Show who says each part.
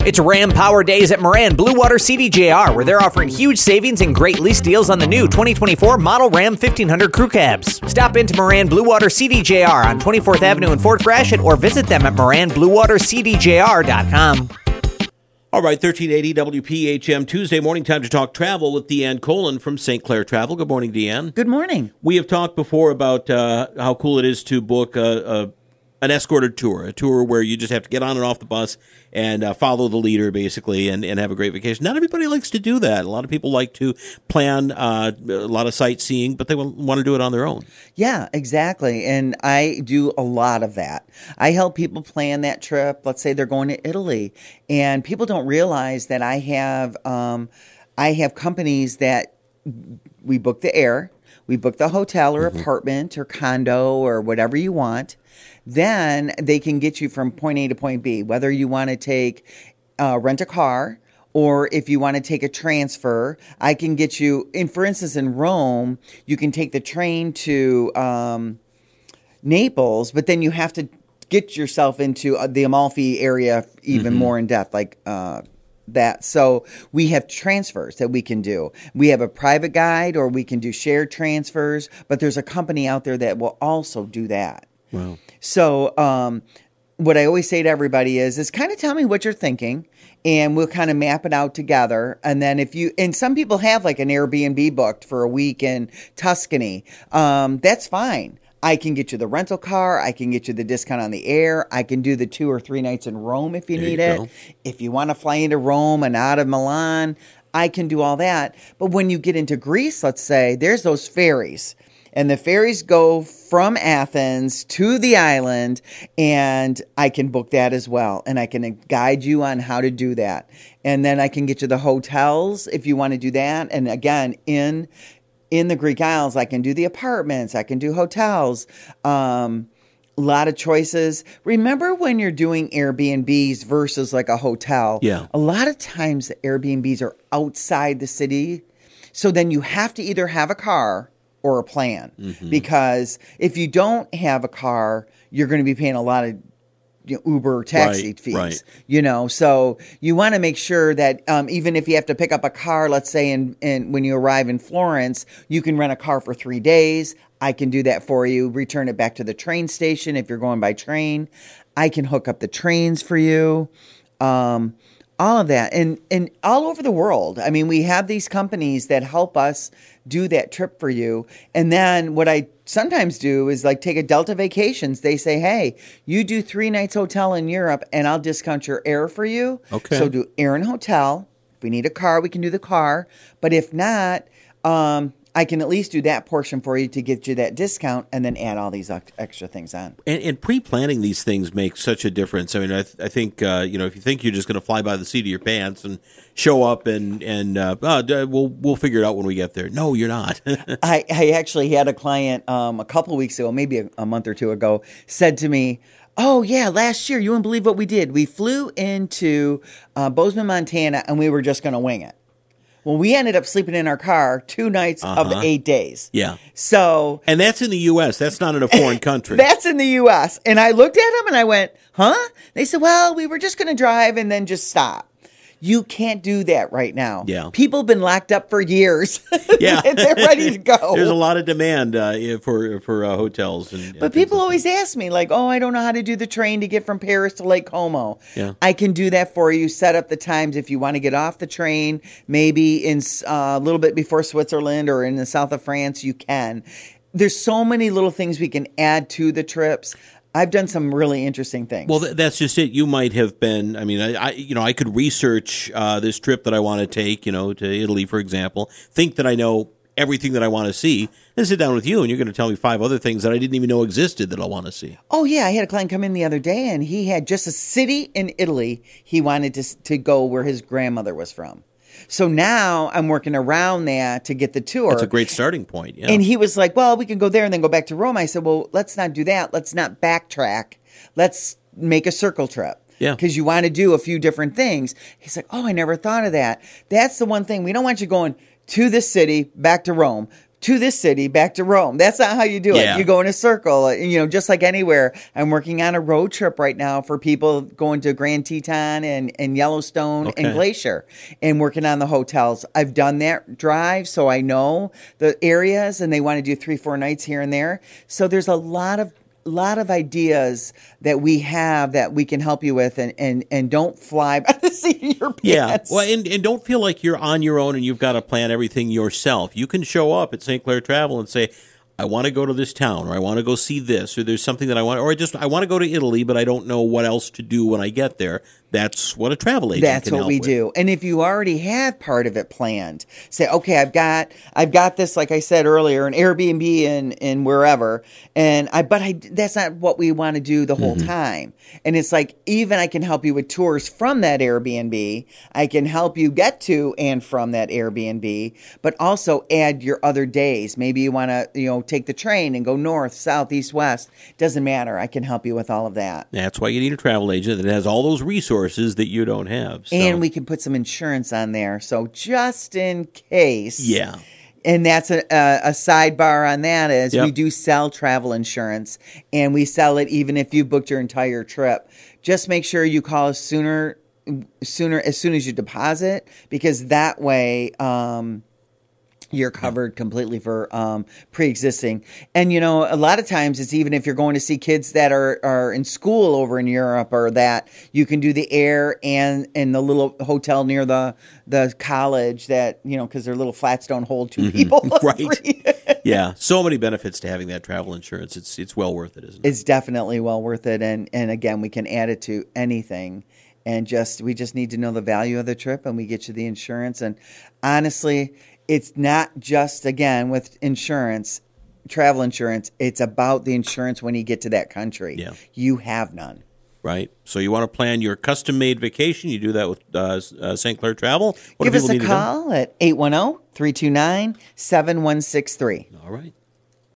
Speaker 1: It's Ram Power Days at Moran Blue Water CDJR, where they're offering huge savings and great lease deals on the new 2024 model Ram 1500 crew cabs. Stop into Moran Blue Water CDJR on 24th Avenue in Fort Gratiot or visit them at moranbluewatercdjr.com.
Speaker 2: All right, 1380 WPHM, Tuesday morning, time to talk travel with Deanne Colin from St. Clair Travel. Good morning, Deanne.
Speaker 3: Good morning.
Speaker 2: We have talked before about how cool it is to book an escorted tour, a tour where you just have to get on and off the bus and follow the leader, basically, and have a great vacation. Not everybody likes to do that. A lot of people like to plan a lot of sightseeing, but they want to do it on their own.
Speaker 3: Yeah, exactly. And I do a lot of that. I help people plan that trip. Let's say they're going to Italy, and people don't realize that I have companies that we book the air, we book the hotel or apartment or condo or whatever you want. Then they can get you from point A to point B, whether you want to rent a car or if you want to take a transfer. I can get you, for instance, in Rome, you can take the train to Naples, but then you have to get yourself into the Amalfi area even more in depth, like that. So we have transfers that we can do. We have a private guide or we can do shared transfers, but there's a company out there that will also do that.
Speaker 2: Wow.
Speaker 3: So what I always say to everybody is kind of tell me what you're thinking, and we'll kind of map it out together. And then and some people have like an Airbnb booked for a week in Tuscany. That's fine. I can get you the rental car. I can get you the discount on the air. I can do the 2 or 3 nights in Rome if you need it. If you want to fly into Rome and out of Milan, I can do all that. But when you get into Greece, let's say, there's those ferries. And the ferries go from Athens to the island, and I can book that as well. And I can guide you on how to do that. And then I can get you the hotels if you want to do that. And again, in the Greek Isles, I can do the apartments. I can do hotels. A lot of choices. Remember when you're doing Airbnbs versus like a hotel?
Speaker 2: Yeah.
Speaker 3: A lot of times the Airbnbs are outside the city. So then you have to either have a car or a plan, because if you don't have a car, you're going to be paying a lot of Uber taxi fees. So you want to make sure that even if you have to pick up a car, let's say when you arrive in Florence, you can rent a car for 3 days. I can do that for you. Return it back to the train station if you're going by train. I can hook up the trains for you. All of that. And all over the world. I mean, we have these companies that help us do that trip for you. And then what I sometimes do is like take a Delta Vacations. They say, hey, you do 3 nights hotel in Europe and I'll discount your air for you.
Speaker 2: Okay.
Speaker 3: So do air and hotel. If we need a car, we can do the car. But if not, I can at least do that portion for you to get you that discount and then add all these extra things on.
Speaker 2: And pre-planning these things makes such a difference. I mean, I think, if you think you're just going to fly by the seat of your pants and show up and we'll figure it out when we get there. No, you're not.
Speaker 3: I actually had a client a couple of weeks ago, maybe a month or two ago, said to me, oh, yeah, last year, you wouldn't believe what we did. We flew into Bozeman, Montana, and we were just going to wing it. Well, we ended up sleeping in our car 2 nights of the 8 days.
Speaker 2: Yeah.
Speaker 3: So.
Speaker 2: And that's in the U.S. That's not in a foreign country.
Speaker 3: That's in the U.S. And I looked at them and I went, huh? They said, well, we were just going to drive and then just stop. You can't do that right now.
Speaker 2: Yeah.
Speaker 3: People have been locked up for years.
Speaker 2: Yeah.
Speaker 3: They're ready to go.
Speaker 2: There's a lot of demand for hotels.
Speaker 3: But people always ask me, like, oh, I don't know how to do the train to get from Paris to Lake Como.
Speaker 2: Yeah.
Speaker 3: I can do that for you. Set up the times if you want to get off the train, maybe in a little bit before Switzerland or in the south of France, you can. There's so many little things we can add to the trips. I've done some really interesting things.
Speaker 2: Well, that's just it. You might have been. I mean, I could research this trip that I want to take, to Italy, for example. Think that I know everything that I want to see. Then sit down with you, and you're going to tell me 5 other things that I didn't even know existed that I want to see.
Speaker 3: Oh yeah, I had a client come in the other day, and he had just a city in Italy he wanted to go where his grandmother was from. So now I'm working around that to get the tour.
Speaker 2: That's a great starting point. Yeah.
Speaker 3: And he was like, well, we can go there and then go back to Rome. I said, well, let's not do that. Let's not backtrack. Let's make a circle trip.
Speaker 2: Yeah.
Speaker 3: Because you want to do a few different things. He's like, oh, I never thought of that. That's the one thing. We don't want you going to the city, back to Rome, to this city, back to Rome. That's not how you do
Speaker 2: Yeah.
Speaker 3: it. You go in a circle, just like anywhere. I'm working on a road trip right now for people going to Grand Teton and Yellowstone and Glacier and working on the hotels. I've done that drive, so I know the areas, and they want to do 3-4 nights here and there. So there's a lot of ideas that we have that we can help you with, and don't fly by the seat of your pants.
Speaker 2: Yeah, well, and don't feel like you're on your own and you've got to plan everything yourself. You can show up at St. Clair Travel and say, I want to go to this town, or I want to go see this, or there's something that I want, or I want to go to Italy, but I don't know what else to do when I get there. That's what a travel agent
Speaker 3: That's
Speaker 2: can
Speaker 3: what
Speaker 2: help
Speaker 3: we
Speaker 2: with.
Speaker 3: do. And if you already have part of it planned, say, okay, I've got this, like I said earlier, an Airbnb in wherever, but that's not what we want to do the whole time. And it's like, even I can help you with tours from that Airbnb. I can help you get to and from that Airbnb, but also add your other days. Maybe you want to, take the train and go north, south, east, west. Doesn't matter. I can help you with all of that.
Speaker 2: That's why you need a travel agent that has all those resources that you don't have. So.
Speaker 3: And we can put some insurance on there. So just in case.
Speaker 2: Yeah.
Speaker 3: And that's a sidebar on that is
Speaker 2: Yep.
Speaker 3: we do sell travel insurance, and we sell it even if you booked your entire trip. Just make sure you call us sooner as soon as you deposit, because that way you're covered completely for pre-existing. And, a lot of times it's even if you're going to see kids that are in school over in Europe, or that you can do the air and the little hotel near the college that, because their little flats don't hold two people.
Speaker 2: Right. Yeah. So many benefits to having that travel insurance. It's well worth it, isn't it?
Speaker 3: It's definitely well worth it. And again, we can add it to anything. And we just need to know the value of the trip, and we get you the insurance. And honestly, it's not just, again, with insurance, travel insurance, it's about the insurance when you get to that country.
Speaker 2: Yeah.
Speaker 3: You have none.
Speaker 2: Right. So you want to plan your custom-made vacation. You do that with St. Clair Travel. What do
Speaker 3: Give us
Speaker 2: people
Speaker 3: a
Speaker 2: need to know?
Speaker 3: call at 810-329-7163.
Speaker 2: All right.